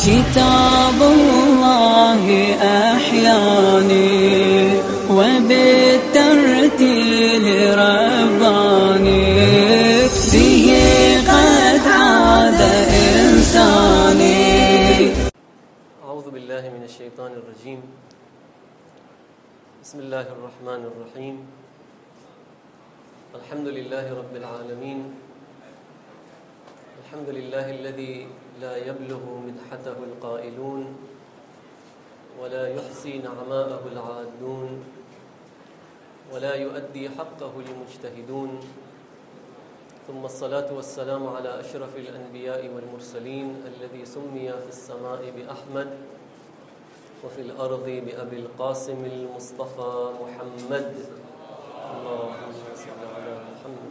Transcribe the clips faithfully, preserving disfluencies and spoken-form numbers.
كتاب الله أحياني وبالترتيل رباني به قد عاد إنساني. أعوذ بالله من الشيطان الرجيم. بسم الله الرحمن الرحيم. الحمد لله رب العالمين. الحمد لله الذي لا يبلغ مدحته القائلون ولا يحصي نعماءه العادون ولا يؤدي حقه المجتهدون، ثم الصلاة والسلام على أشرف الأنبياء والمرسلين الذي سمي في السماء بأحمد وفي الأرض بأبي القاسم المصطفى محمد. اللهم صل على محمد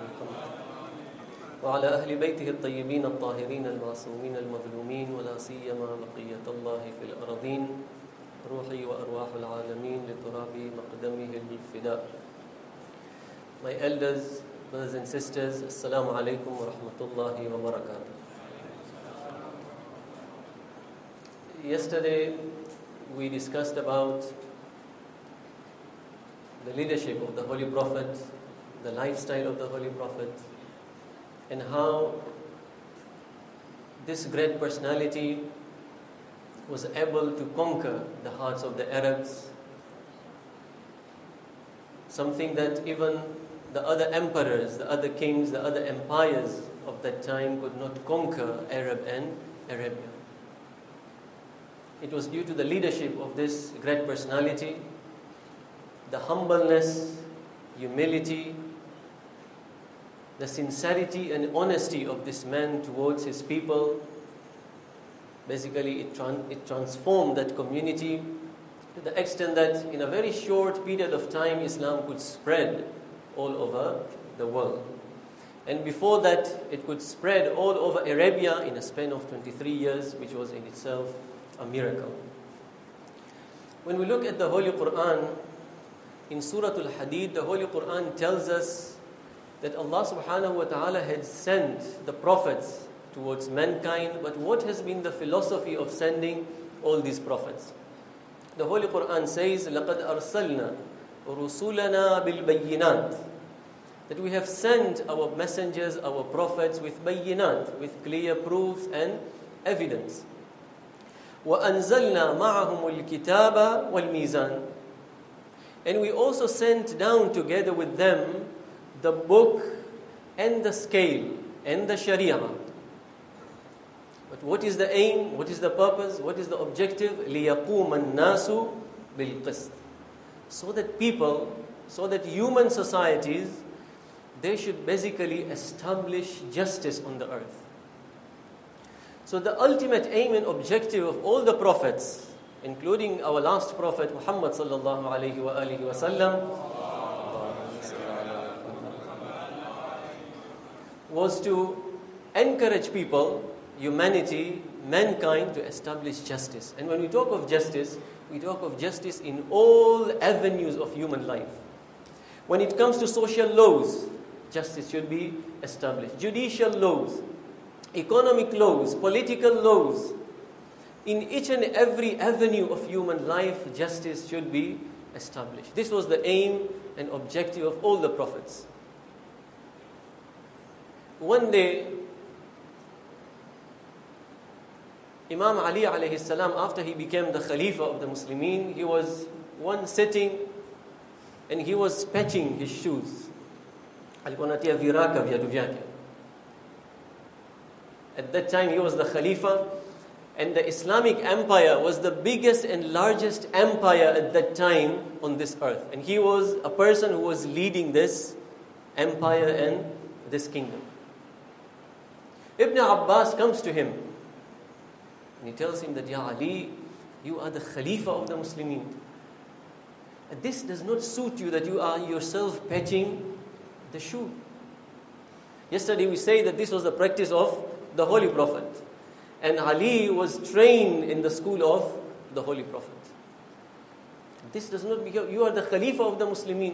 وعلى أهل بيته الطيبين الطاهرين المعصومين المظلومين، ولا سيما بقية الله في الأرضين، روحي وأرواح العالمين لتراب مقدمه الفداء. My elders, brothers and sisters, Assalamu alaikum wa rahmatullahi wa barakatuh. Yesterday we discussed about the leadership of the Holy Prophet, the lifestyle of the Holy Prophet, and how this great personality was able to conquer the hearts of the Arabs, something that even the other emperors, the other kings, the other empires of that time could not conquer Arab and Arabia. It was due to the leadership of this great personality, the humbleness, humility, the sincerity and honesty of this man towards his people. Basically, it, tran- it transformed that community to the extent that in a very short period of time, Islam could spread all over the world. And before that, it could spread all over Arabia in a span of twenty-three years, which was in itself a miracle. When we look at the Holy Quran, in Surah Al-Hadid, the Holy Quran tells us that Allah subhanahu wa ta'ala had sent the prophets towards mankind, but what has been the philosophy of sending all these prophets? The Holy Quran says, لَقَدْ أَرْسَلْنَا رُسُولَنَا بِالْبَيِّنَاتِ, that we have sent our messengers, our prophets with bayyinat, with clear proofs and evidence. وَأَنزَلْنَا مَعَهُمُ الْكِتَابَ وَالْمِيزَانِ, and we also sent down together with them the book and the scale and the sharia. But what is the aim? What is the purpose? What is the objective? لِيَقُومَ النَّاسُ بِالْقِسْطِ, so that people, so that human societies, they should basically establish justice on the earth. So the ultimate aim and objective of all the prophets, including our last prophet Muhammad sallallahu alayhi wa alihi wa sallam, was to encourage people, humanity, mankind, to establish justice. And when we talk of justice, we talk of justice in all avenues of human life. When it comes to social laws, justice should be established. Judicial laws, economic laws, political laws. In each and every avenue of human life, justice should be established. This was the aim and objective of all the prophets. One day, Imam Ali alayhi salam, after he became the Khalifa of the Muslimin, he was one sitting and he was patching his shoes. Alikuwa anatia viraka viatu vyake. At that time, he was the Khalifa, and the Islamic Empire was the biggest and largest empire at that time on this earth. And he was a person who was leading this empire and this kingdom. Ibn Abbas comes to him and he tells him that, Ya Ali, you are the Khalifa of the Muslimin. This does not suit you that you are yourself patching the shoe. Yesterday we say that this was the practice of the Holy Prophet. And Ali was trained in the school of the Holy Prophet. This does not become, you are the Khalifa of the Muslimin.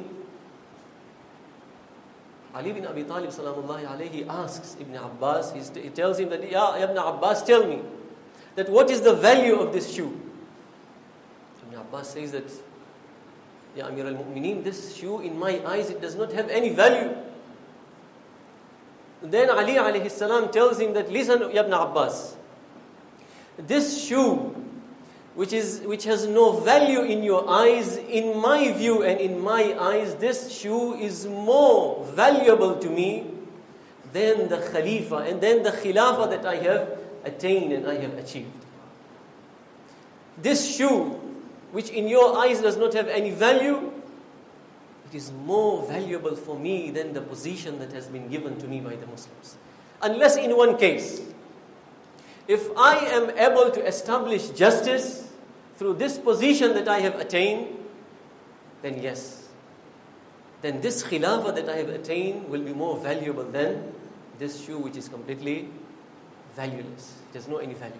Ali bin Abi Talib salamullahi alayhi asks Ibn Abbas, he tells him that, Ya Ibn Abbas, tell me, that what is the value of this shoe? Ibn Abbas says that, Ya Amir al-Mu'mineen, this shoe in my eyes, it does not have any value. Then Ali alayhi salam tells him that, listen, Ya Ibn Abbas, this shoe which is which has no value in your eyes, in my view and in my eyes, this shoe is more valuable to me than the Khalifa and then the Khilafah that I have attained and I have achieved. This shoe, which in your eyes does not have any value, it is more valuable for me than the position that has been given to me by the Muslims. Unless in one case, if I am able to establish justice through this position that I have attained, then yes, then this khilafah that I have attained will be more valuable than this shoe which is completely valueless. It has no any value.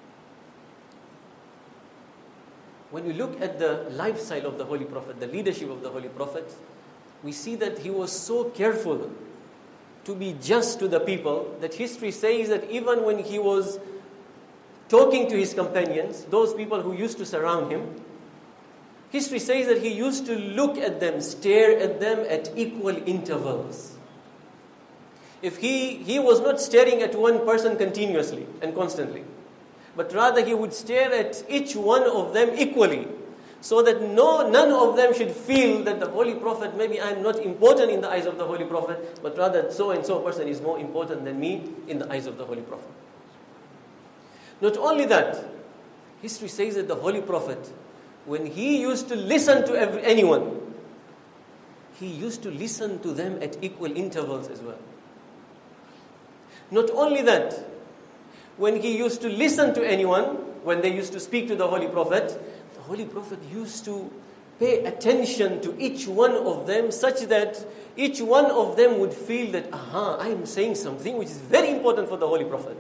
When we look at the lifestyle of the Holy Prophet, the leadership of the Holy Prophet, we see that he was so careful to be just to the people that history says that even when he was talking to his companions, those people who used to surround him, history says that he used to look at them, stare at them at equal intervals. If he, he was not staring at one person continuously and constantly, but rather he would stare at each one of them equally, so that no, none of them should feel that the Holy Prophet, maybe I'm not important in the eyes of the Holy Prophet, but rather so and so person is more important than me in the eyes of the Holy Prophet. Not only that, history says that the Holy Prophet, when he used to listen to every, anyone, he used to listen to them at equal intervals as well. Not only that, when he used to listen to anyone, when they used to speak to the Holy Prophet, the Holy Prophet used to pay attention to each one of them such that each one of them would feel that, aha, I am saying something which is very important for the Holy Prophet.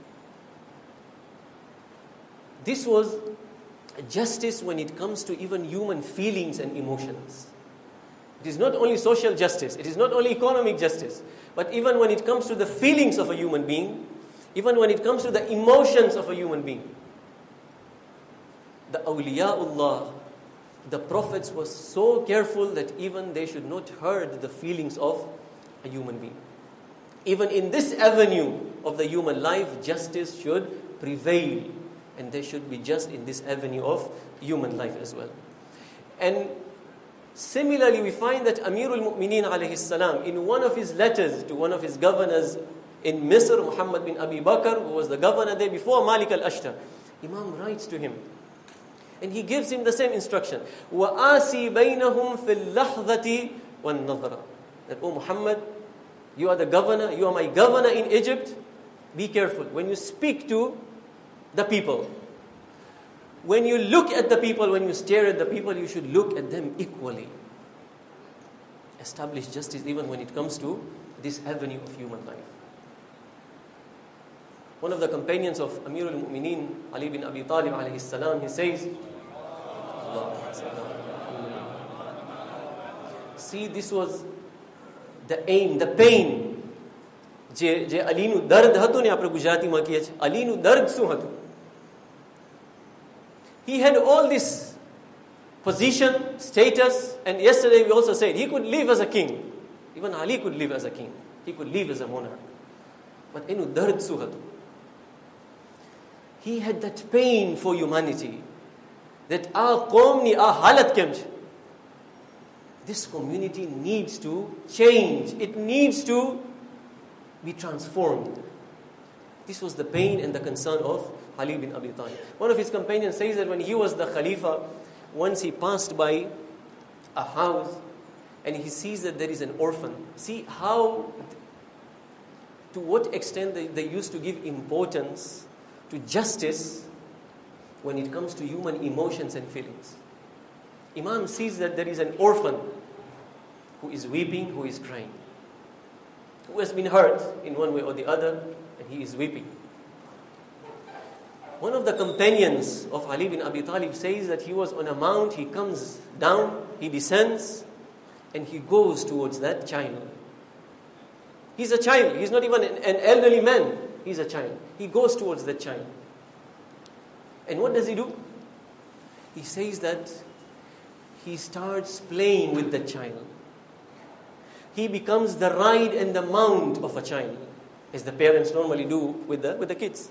This was justice when it comes to even human feelings and emotions. It is not only social justice, it is not only economic justice, but even when it comes to the feelings of a human being, even when it comes to the emotions of a human being. The awliyaullah, the prophets were so careful that even they should not hurt the feelings of a human being. Even in this avenue of the human life, justice should prevail. And they should be just in this avenue of human life as well. And similarly, we find that Amirul Mu'mineen alayhi salam, in one of his letters to one of his governors in Misr, Muhammad bin Abi Bakr, who was the governor there before Malik al-Ashtar, Imam writes to him, and he gives him the same instruction. وَآسِي بَيْنَهُمْ فِي اللَّحْظَةِ وَالنَّظْرَةِ. That, oh Muhammad, you are the governor, you are my governor in Egypt, be careful. When you speak to the people, when you look at the people, when you stare at the people, you should look at them equally. Establish justice even when it comes to this avenue of human life. One of the companions of Amirul Mu'mineen, Ali bin Abi Talib alayhi salam, he says, see, this was the aim, the pain. જે જે અલીનું દર્દ હતું ને, આપણે ગુજરાતીમાં કહીએ છીએ, અલીનું દર્દ શું હતું? He had all this position, status, and yesterday we also said he could live as a king. Even Ali could live as a king. He could live as a monarch. But એનું દર્દ શું હતું? He had that pain for humanity. That આ કોમની આ હાલત કેમ છે? This community needs to change. It needs to be transformed. This was the pain and the concern of Ali bin Abi Talib. One of his companions says that when he was the Khalifa, once he passed by a house and he sees that there is an orphan. See how, to what extent they, they used to give importance to justice when it comes to human emotions and feelings. Imam sees that there is an orphan who is weeping, who is crying, who has been hurt in one way or the other, and he is weeping. One of the companions of Ali bin Abi Talib says that he was on a mount, he comes down, he descends, and he goes towards that child. He's a child, he's not even an, an elderly man, he's a child. He goes towards that child. And what does he do? He says that he starts playing with the child. He becomes the ride and the mount of a child, as the parents normally do with the, with the kids.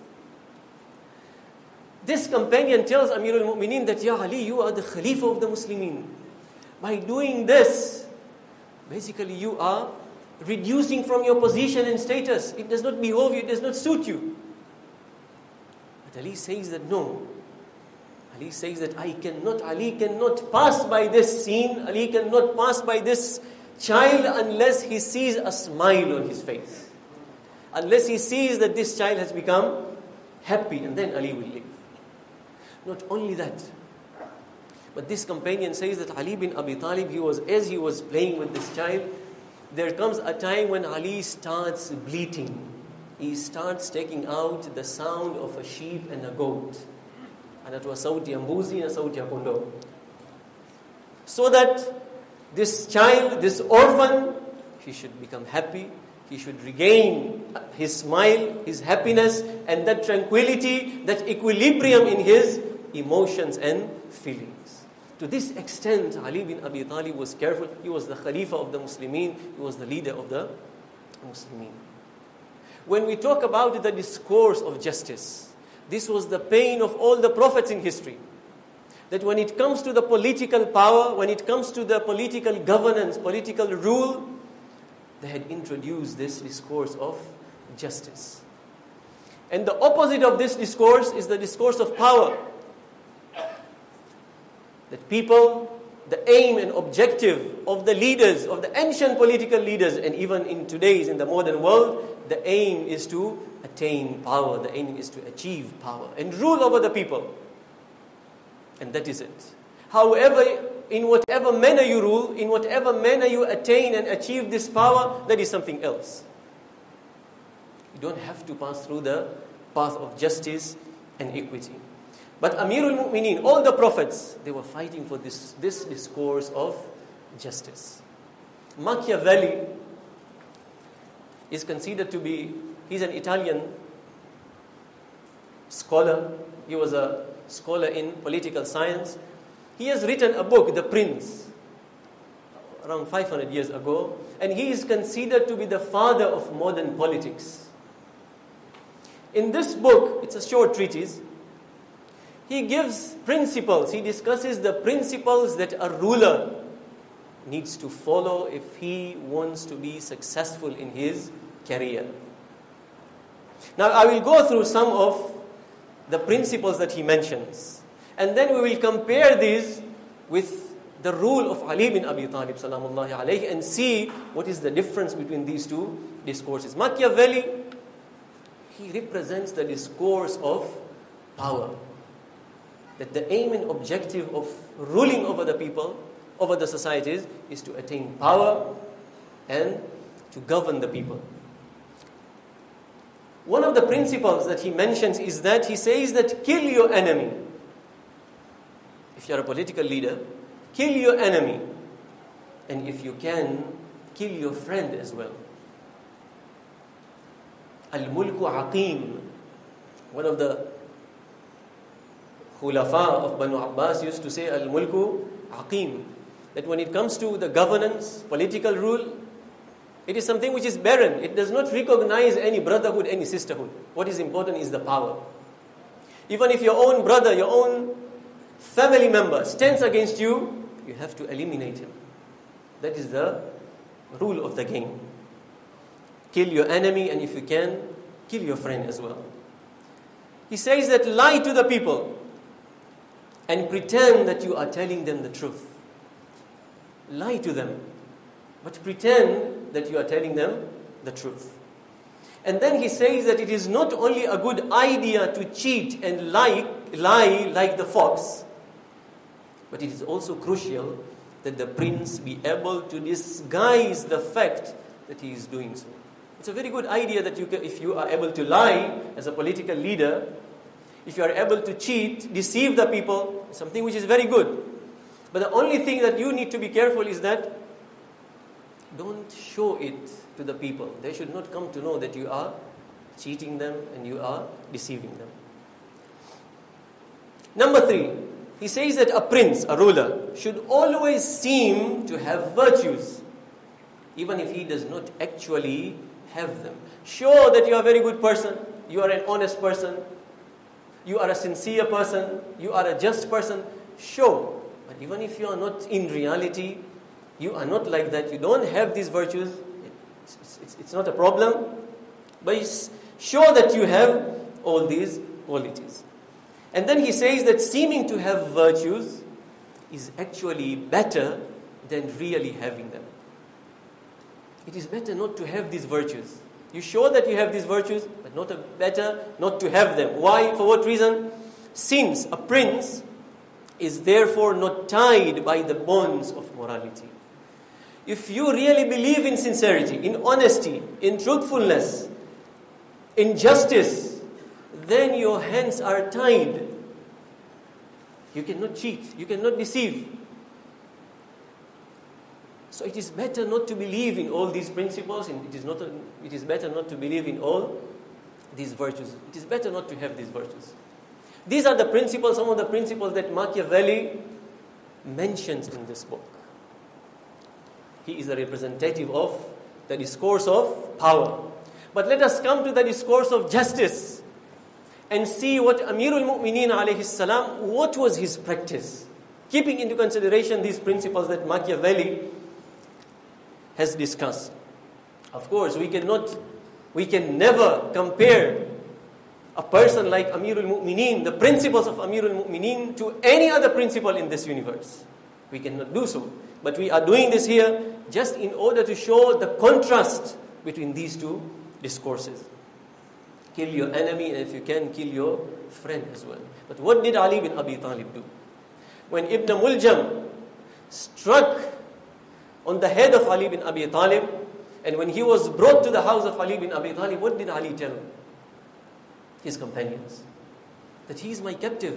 This companion tells Amir al-Mu'mineen that, Ya Ali, you are the Khalifa of the Muslimin. By doing this, basically you are reducing from your position and status. It does not behove you, it does not suit you. But Ali says that no. Ali says that I cannot, Ali cannot pass by this scene, Ali cannot pass by this child unless he sees a smile on his face. Unless he sees that this child has become happy, and then Ali will leave. Not only that, but this companion says that Ali bin Abi Talib, he was, as he was playing with this child, there comes a time when Ali starts bleating. He starts taking out the sound of a sheep and a goat. Anatoa sauti ya mbuzi na sauti ya kondoo. So that this child, this orphan, he should become happy, he should regain his smile, his happiness, and that tranquility, that equilibrium in his emotions and feelings. To this extent, Ali bin Abi Talib was careful. He was the Khalifa of the Muslimin. He was the leader of the Muslimin. When we talk about the discourse of justice, this was the pain of all the prophets in history. That when it comes to the political power, when it comes to the political governance, political rule, they had introduced this discourse of justice. And the opposite of this discourse is the discourse of power. That people, the aim and objective of the leaders, of the ancient political leaders, and even in today's, in the modern world, the aim is to attain power. The aim is to achieve power and rule over the people. And that is it. However, in whatever manner you rule, in whatever manner you attain and achieve this power, that is something else. You don't have to pass through the path of justice and equity. But Amirul Mu'mineen, all the prophets, they were fighting for this, this discourse of justice. Machiavelli is considered to be, he's an Italian scholar. He was a scholar in political science. He has written a book, The Prince, around five hundred years ago. And he is considered to be the father of modern politics. In this book, it's a short treatise, he gives principles. He discusses the principles that a ruler needs to follow if he wants to be successful in his career. Now, I will go through some of the principles that he mentions. And then we will compare these with the rule of Ali bin Abi Talib salamullahi alayhi and see what is the difference between these two discourses. Machiavelli, he represents the discourse of power. That the aim and objective of ruling over the people, over the societies, is to attain power and to govern the people. One of the principles that he mentions is that he says that kill your enemy. If you are a political leader, kill your enemy. And if you can, kill your friend as well. Al-mulku aqim. One of the khulafa of Banu Abbas used to say, Al-mulku aqim. That when it comes to the governance, political rule, it is something which is barren. It does not recognize any brotherhood, any sisterhood. What is important is the power. Even if your own brother, your own family member stands against you, you have to eliminate him. That is the rule of the game. Kill your enemy, and if you can, kill your friend as well. He says that lie to the people and pretend that you are telling them the truth. Lie to them, but pretend that you are telling them the truth. And then he says that it is not only a good idea to cheat and lie, lie like the fox, but it is also crucial that the prince be able to disguise the fact that he is doing so. It's a very good idea that you can, if you are able to lie as a political leader, if you are able to cheat, deceive the people, something which is very good. But the only thing that you need to be careful is that don't show it to the people. They should not come to know that you are cheating them and you are deceiving them. Number three, he says that a prince, a ruler, should always seem to have virtues, even if he does not actually have them. Show that you are a very good person, you are an honest person, you are a sincere person, you are a just person. Show. But even if you are not in reality, you are not like that, you don't have these virtues, it's, it's, it's not a problem. But show that you have all these qualities. And then he says that seeming to have virtues is actually better than really having them. It is better not to have these virtues. You show that you have these virtues, but not a better not to have them. Why? For what reason? Since a prince is therefore not tied by the bonds of morality. If you really believe in sincerity, in honesty, in truthfulness, in justice, then your hands are tied. You cannot cheat, you cannot deceive. So it is better not to believe in all these principles, and it is not. A, it is better not to believe in all these virtues. It is better not to have these virtues. These are the principles, some of the principles that Machiavelli mentions in this book. He is a representative of the discourse of power. But let us come to the discourse of justice and see what Amirul Mu'mineen alayhi salam, what was his practice, keeping into consideration these principles that Machiavelli has discussed. Of course, we cannot, we can never compare a person like Amirul Mu'mineen, the principles of Amirul Mu'mineen, to any other principle in this universe. We cannot do so. But we are doing this here just in order to show the contrast between these two discourses. Kill your enemy, and if you can, kill your friend as well. But what did Ali bin Abi Talib do? When Ibn Muljam struck on the head of Ali bin Abi Talib, and when he was brought to the house of Ali bin Abi Talib, what did Ali tell his companions? That he is my captive.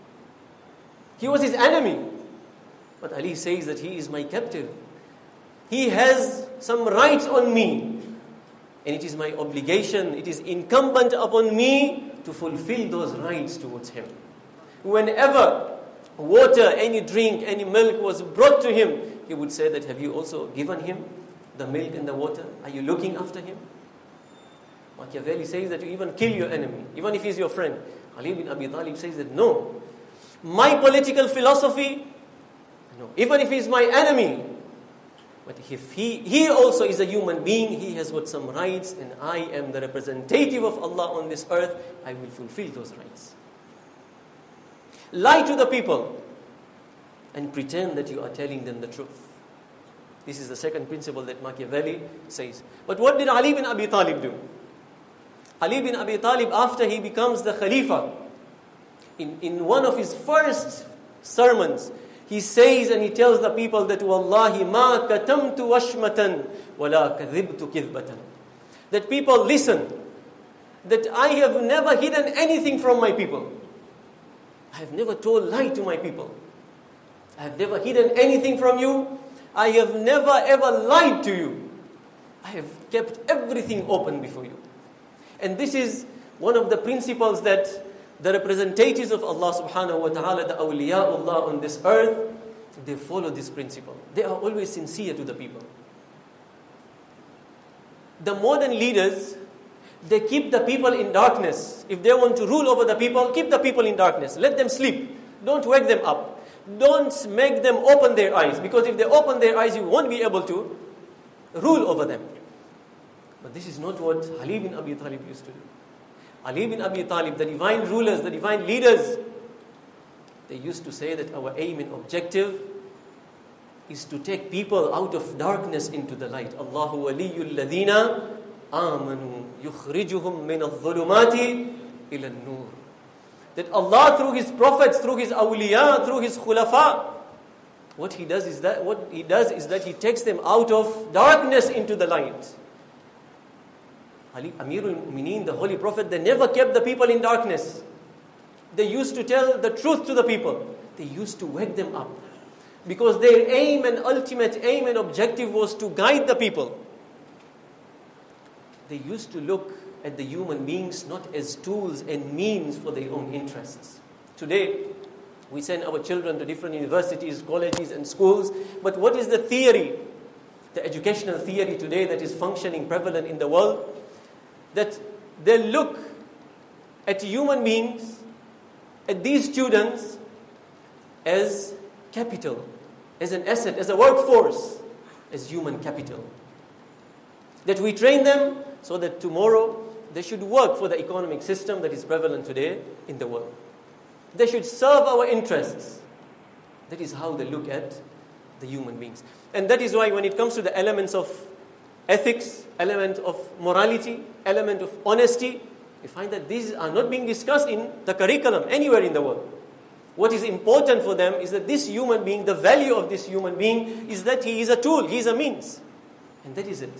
He was his enemy. But Ali says that he is my captive. He has some rights on me. And it is my obligation, it is incumbent upon me to fulfill those rights towards him. Whenever water, any drink, any milk was brought to him, he would say that, have you also given him the milk and the water? Are you looking after him? Machiavelli says that you even kill your enemy, even if he's your friend. Ali bin Abi Talib says that no. My political philosophy, no. Even if he's my enemy, but if he, he also is a human being, he has got some rights, and I am the representative of Allah on this earth, I will fulfill those rights. Lie to the people and pretend that you are telling them the truth. This is the second principle that Machiavelli says. But what did Ali bin Abi Talib do? Ali bin Abi Talib, after he becomes the Khalifa, in, in one of his first sermons, he says and he tells the people that Wallahi ma katamtu washmatan wala kadhibtu kidhbatan. That people listen, that I have never hidden anything from my people. I have never told lie to my people. I have never hidden anything from you. I have never ever lied to you. I have kept everything open before you. And this is one of the principles that the representatives of Allah subhanahu wa ta'ala, the awliyaullah on this earth, they follow this principle. They are always sincere to the people. The modern leaders, they keep the people in darkness. If they want to rule over the people, keep the people in darkness. Let them sleep. Don't wake them up. Don't make them open their eyes. Because if they open their eyes, you won't be able to rule over them. But this is not what Ali bin Abi Talib used to do. Ali bin Abi Talib, the divine rulers, the divine leaders, they used to say that our aim and objective is to take people out of darkness into the light. Allahu waliyul ladina amanu yukhrijuhum min adh-dhulumati ila an-nur. That Allah, through His prophets, through His awliya, through His khulafa, what He does is that what He does is that He takes them out of darkness into the light. Ali, Amirul Mu'mineen, the Holy Prophet, they never kept the people in darkness. They used to tell the truth to the people. They used to wake them up. Because their aim and ultimate aim and objective was to guide the people. They used to look at the human beings not as tools and means for their own interests. Today, We send our children to different universities, colleges and schools. But what is the theory, the educational theory today that is functioning, prevalent in the world? That they look at human beings, at these students, as capital, as an asset, as a workforce, as human capital. That we train them so that tomorrow they should work for the economic system that is prevalent today in the world. They should serve our interests. That is how they look at the human beings. And that is why when it comes to the elements of ethics, element of morality, element of honesty, we find that these are not being discussed in the curriculum anywhere in the world. What is important for them is that this human being, the value of this human being is that he is a tool, he is a means. And that is it.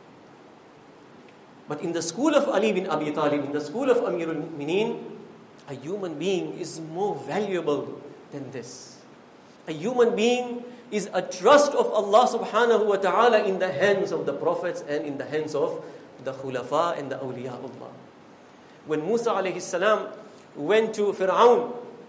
But in the school of Ali bin Abi Talib, in the school of Amirul Mu'mineen, a human being is more valuable than this. A human being is a trust of Allah subhanahu wa ta'ala in the hands of the prophets and in the hands of the khulafa and the awliyaullah. When Musa alayhi salam went to Fir'aun,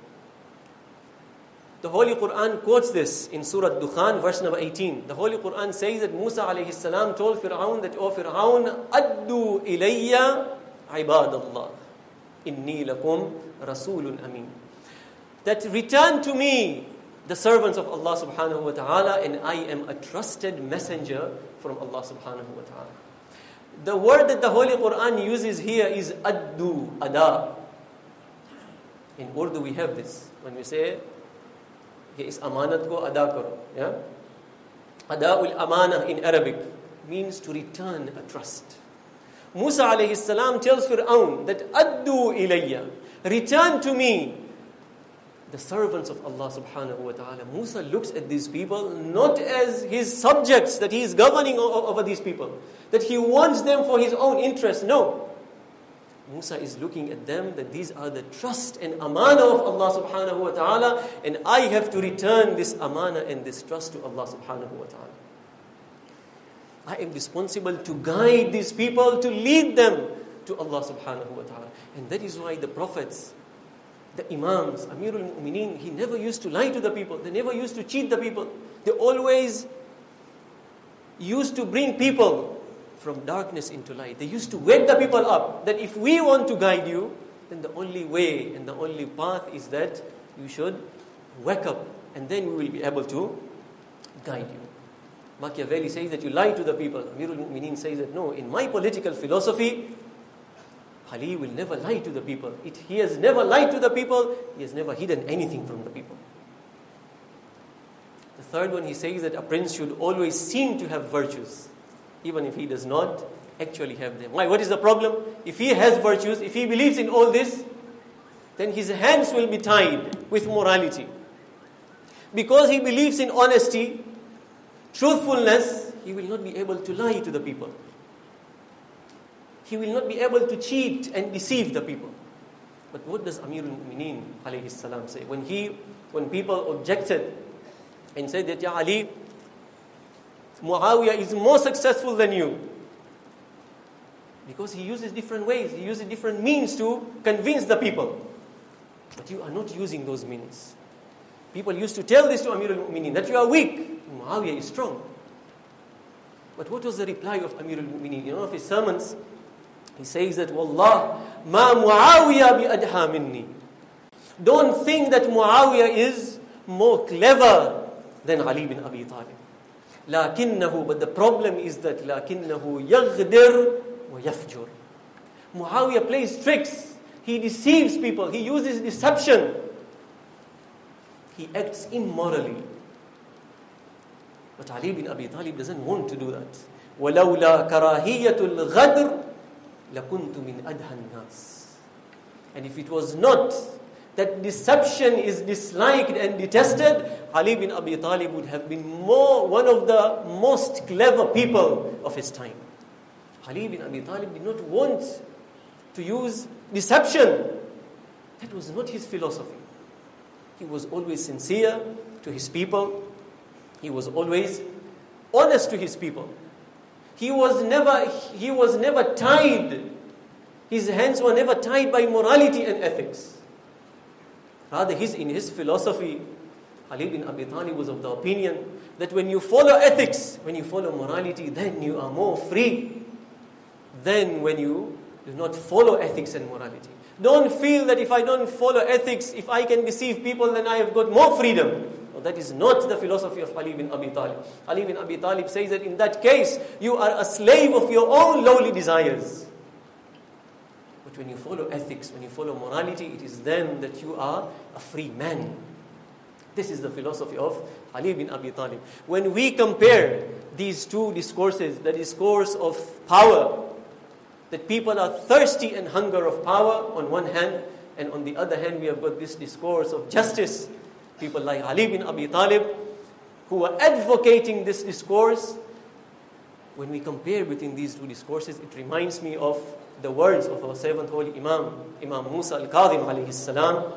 the Holy Quran quotes this in Surah Dukhan, verse number eighteen. The Holy Quran says that Musa alayhi salam told Fir'aun that, O Fir'aun, addu ilayya ibadallah, inni lakum rasulun amin. That return to me the servants of Allah subhanahu wa ta'ala, and I am a trusted messenger from Allah subhanahu wa ta'ala. The word that the Holy Quran uses here is addu, ada. In Urdu we have this. When we say, ye is amanat ko ada karo. Yeah? Ada'ul amana in Arabic means to return a trust. Musa alayhi salam tells Fir'aun that addu ilayya, return to me the servants of Allah subhanahu wa ta'ala. Musa looks at these people not as his subjects, that he is governing over these people, that he wants them for his own interest. No. Musa is looking at them that these are the trust and amana of Allah subhanahu wa ta'ala, and I have to return this amana and this trust to Allah subhanahu wa ta'ala. I am responsible to guide these people, to lead them to Allah subhanahu wa ta'ala. And that is why the prophets, the imams, Amirul Mu'mineen, he never used to lie to the people. They never used to cheat the people. They always used to bring people from darkness into light. They used to wake the people up that if we want to guide you, then the only way and the only path is that you should wake up, and then we will be able to guide you. Machiavelli says that you lie to the people. Amirul Mu'mineen says that no, in my political philosophy, Ali will never lie to the people. It, he has never lied to the people. He has never hidden anything from the people. The third one, he says that a prince should always seem to have virtues, even if he does not actually have them. Why? What is the problem? If he has virtues, if he believes in all this, then his hands will be tied with morality. Because he believes in honesty, truthfulness, he will not be able to lie to the people. He will not be able to cheat and deceive the people. But what does Amirul Mu'mineen alayhi salam say? When he, when people objected and said that, Ya Ali, Muawiyah is more successful than you. Because he uses different ways, he uses different means to convince the people. But you are not using those means. People used to tell this to Amirul Mu'mineen, that you are weak, Muawiyah is strong. But what was the reply of Amirul Mu'mineen? In one of his sermons, he says that, Wallah, ma Muawiyah bi adha minni. Don't think that Muawiyah is more clever than Ali bin Abi Talib. Lakinnahu, but the problem is that lakinnahu yaghdir wa yafjur. Muawiyah plays tricks. He deceives people. He uses deception. He acts immorally. But Ali bin Abi Talib doesn't want to do that. وَلَوْلَا كَرَاهِيَّةُ الْغَدْرِ لَكُنْتُ مِنْ أَدْهَى النَّاسِ. And if it was not that deception is disliked and detested, Ali bin Abi Talib would have been more one of the most clever people of his time. Ali bin Abi Talib did not want to use deception. That was not his philosophy. He was always sincere to his people. He was always honest to his people. He was never, he was never tied. His hands were never tied by morality and ethics. Rather, his, in his philosophy, Ali bin Abi Talib was of the opinion that when you follow ethics, when you follow morality, then you are more free than when you do not follow ethics and morality. Don't feel that if I don't follow ethics, if I can deceive people, then I have got more freedom. No, that is not the philosophy of Ali bin Abi Talib. Ali bin Abi Talib says that in that case, you are a slave of your own lowly desires. But when you follow ethics, when you follow morality, it is then that you are a free man. This is the philosophy of Ali bin Abi Talib. When we compare these two discourses, the discourse of power, that people are thirsty and hunger of power on one hand, and on the other hand we have got this discourse of justice. People like Ali bin Abi Talib who are advocating this discourse. When we compare between these two discourses, it reminds me of the words of our seventh holy Imam, Imam Musa al-Kadhim alayhi salam.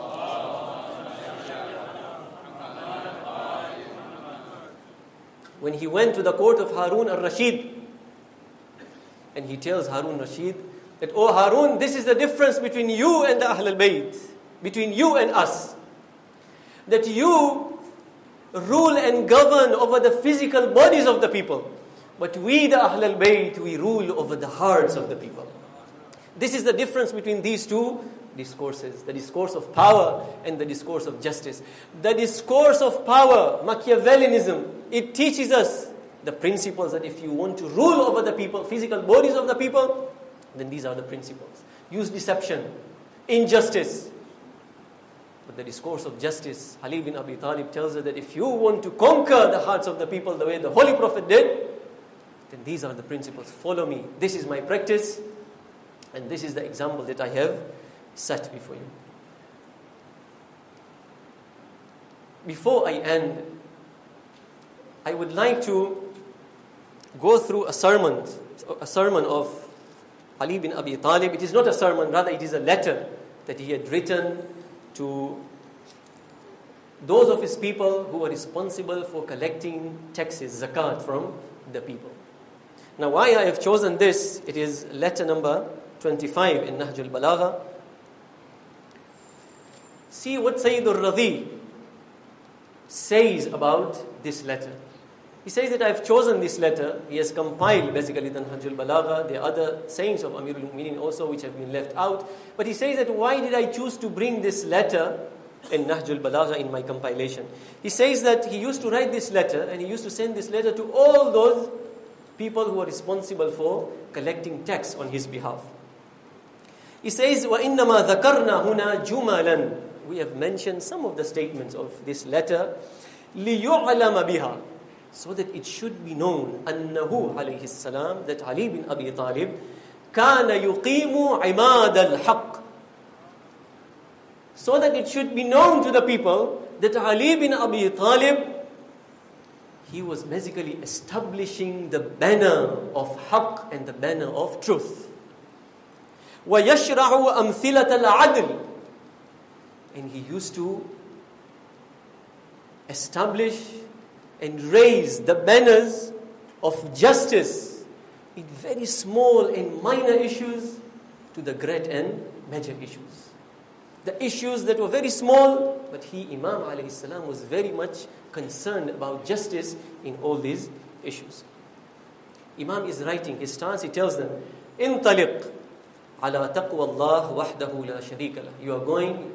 When he went to the court of Harun al-Rashid, and he tells Harun Rashid that, "Oh Harun, this is the difference between you and the Ahl al-Bayt, between you and us. That you rule and govern over the physical bodies of the people, but we, the Ahl al-Bayt, we rule over the hearts of the people." This is the difference between these two discourses, the discourse of power and the discourse of justice. The discourse of power, Machiavellianism, it teaches us the principles that if you want to rule over the people, physical bodies of the people, then these are the principles. Use deception, injustice. But the discourse of justice, Ali bin Abi Talib tells us that if you want to conquer the hearts of the people the way the Holy Prophet did, then these are the principles. Follow me. This is my practice, and this is the example that I have set before you. Before I end, I would like to go through a sermon, a sermon of Ali bin Abi Talib. It is not a sermon, rather it is a letter that he had written to those of his people who were responsible for collecting taxes, zakat, from the people. Now, why I have chosen this, it is letter number twenty-five in Nahj al-Balagha. See what Sayyid al-Radhi says about this letter. He says that I have chosen this letter. He has compiled basically the Nahj al-Balagha, the other sayings of Amir al-Mu'minin also which have been left out. But he says that why did I choose to bring this letter in Nahj al-Balagha in my compilation? He says that he used to write this letter and he used to send this letter to all those people who are responsible for collecting tax on his behalf. He says, وَإِنَّمَا ذَكَرْنَا هُنَا جُمَلًا. We have mentioned some of the statements of this letter, لِيُعْلَمَ بِهَا, so that it should be known, أَنَّهُ عَلَيْهِ السَّلَامِ, that Ali bin Abi Talib, كَانَ يُقِيمُ عِمَادَ الْحَقِّ, so that it should be known to the people that Ali bin Abi Talib, he was basically establishing the banner of haqq and the banner of truth. وَيَشْرَعُ أَمْثِلَةَ الْعَدْلِ, and he used to establish and raise the banners of justice in very small and minor issues to the great and major issues. The issues that were very small, but he, Imam alayhi salam, was very much concerned about justice in all these issues. Imam is writing his stance, he tells them, انطلق على تقوى الله وحده لا شريك له. You are going,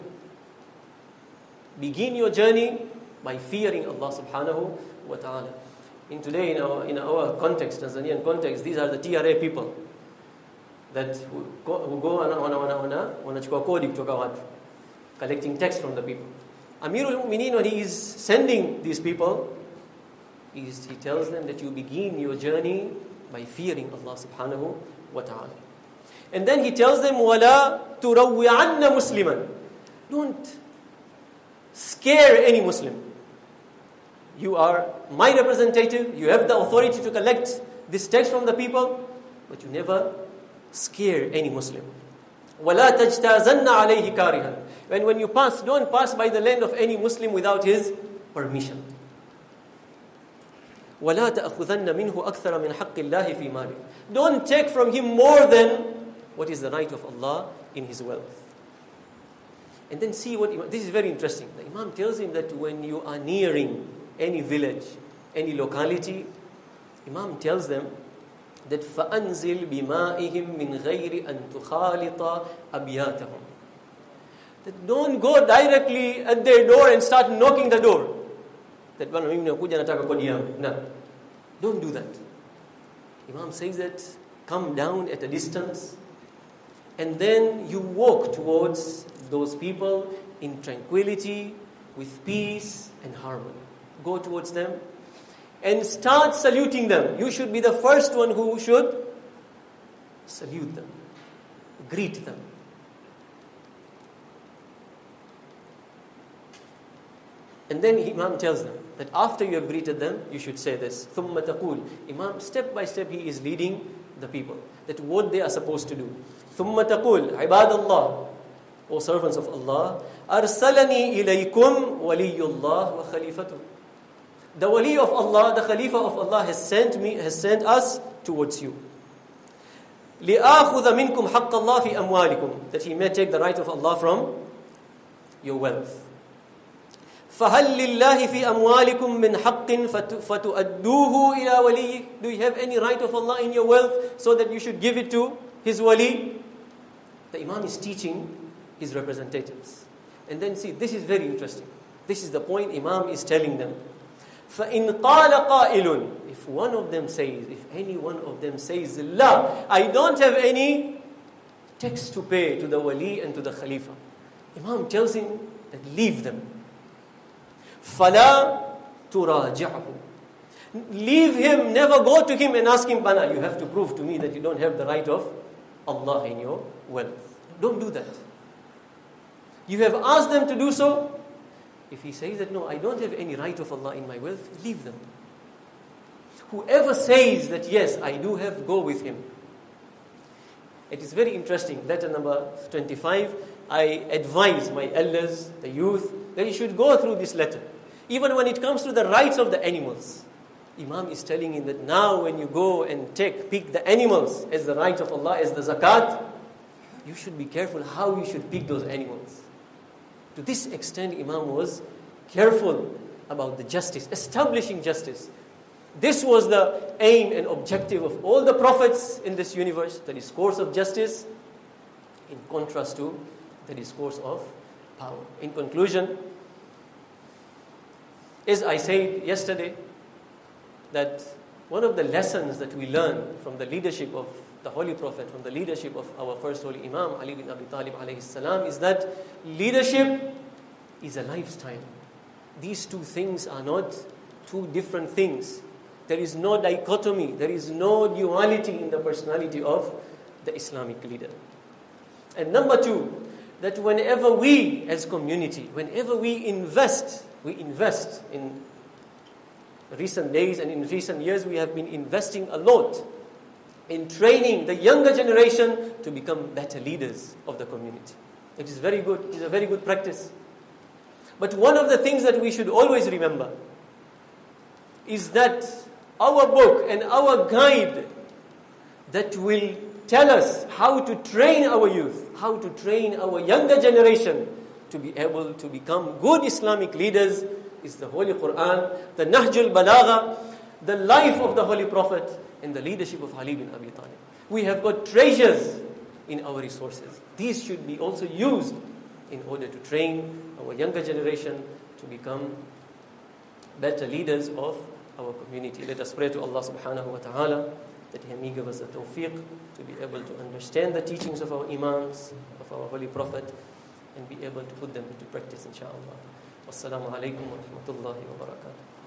begin your journey by fearing Allah subhanahu wa ta'ala. In today, in our, in our context, Tanzanian context, these are the T R A people that who go, who go wana, wana, wana, wana, wanachukua kodi kutoka watu, collecting tax from the people. Amir al-Mu'minin, when he is sending these people, he, is, he tells them that you begin your journey by fearing Allah subhanahu wa ta'ala. And then he tells them, وَلَا تُرَوِّعَنَّ مُسْلِمًا. Don't scare any Muslim. You are my representative, you have the authority to collect this tax from the people, but you never scare any Muslim. وَلَا تَجْتَازَنَّ عَلَيْهِ كَارِهًا. When, when you pass, don't pass by the land of any Muslim without his permission. وَلَا تَأْخُذَنَّ مِنْهُ أَكْثَرَ مِنْ حَقِّ اللَّهِ فِي مَالِهِ. Don't take from him more than what is the right of Allah in his wealth. And then see what Imam, this is very interesting. The Imam tells him that when you are nearing any village, any locality, Imam tells them that فَأَنزِلْ بِمَائِهِمْ مِنْ غَيْرِ أَن تُخَالِطَ أَبْيَاتَهُم. That don't go directly at their door and start knocking the door. That bwana mimi nakuja nataka kodi yangu. No. Don't do that. Imam says that come down at a distance and then you walk towards those people in tranquility, with peace and harmony. Go towards them and start saluting them. You should be the first one who should salute them, greet them. And then Imam tells them that after you have greeted them, you should say this. ثُمَّ تَقُولُ. Imam, step by step, he is leading the people. That what they are supposed to do. ثُمَّ تَقُولُ عِبَادَ اللَّهِ. O servants of Allah, أَرْسَلَنِي إِلَيْكُمْ وَلِيُّ اللَّهِ وَخَلِيفَتُهُ. The wali of Allah, the Khalifa of Allah has sent me, has sent us towards you. لِآخُذَ مِنْكُمْ حَقَّ اللَّهِ فِي أَمْوَالِكُمْ. That he may take the right of Allah from your wealth. فَهَلْ لِلَّهِ فِي أَمْوَالِكُمْ مِنْ حَقٍّ فَتُؤَدُّوهُ إِلَى وَلِيِّهِ. Do you have any right of Allah in your wealth so that you should give it to his wali? The Imam is teaching his representatives. And then see, this is very interesting. This is the point Imam is telling them. فَإِنْ قَالَ قَائِلٌ. If one of them says, if any one of them says, La, I don't have any tax to pay to the wali and to the khalifa. Imam tells him that leave them. فَلَا تُرَاجِعْهُ. Leave him, never go to him and ask him, Bana, you have to prove to me that you don't have the right of Allah in your wealth. Don't do that. You have asked them to do so. If he says that, no, I don't have any right of Allah in my wealth, leave them. Whoever says that, yes, I do have, go with him. It is very interesting. Letter number twenty-five. I advise my elders, the youth, that you should go through this letter. Even when it comes to the rights of the animals. Imam is telling him that now when you go and take, pick the animals as the right of Allah, as the zakat, you should be careful how you should pick those animals. To this extent, Imam was careful about the justice, establishing justice. This was the aim and objective of all the prophets in this universe, the discourse of justice, in contrast to the discourse of power. In conclusion, as I said yesterday, that one of the lessons that we learn from the leadership of the Holy Prophet, from the leadership of our first Holy Imam, Ali bin Abi Talib alayhi salam, is that leadership is a lifestyle. These two things are not two different things. There is no dichotomy, there is no duality in the personality of the Islamic leader. And number two, that whenever we as community, whenever we invest, we invest in recent days and in recent years, we have been investing a lot in training the younger generation to become better leaders of the community. It is very good, it is a very good practice. But one of the things that we should always remember is that our book and our guide that will tell us how to train our youth, how to train our younger generation to be able to become good Islamic leaders is the Holy Quran, the Nahjul Balagha, the life of the Holy Prophet, and the leadership of Ali bin Abi Talib. We have got treasures in our resources. These should be also used in order to train our younger generation to become better leaders of our community. Let us pray to Allah subhanahu wa ta'ala that He may give us the tawfiq to be able to understand the teachings of our Imams, of our Holy Prophet, and be able to put them into practice, inshaAllah. Wassalamu alaikum wa rahmatullahi wa barakatuh.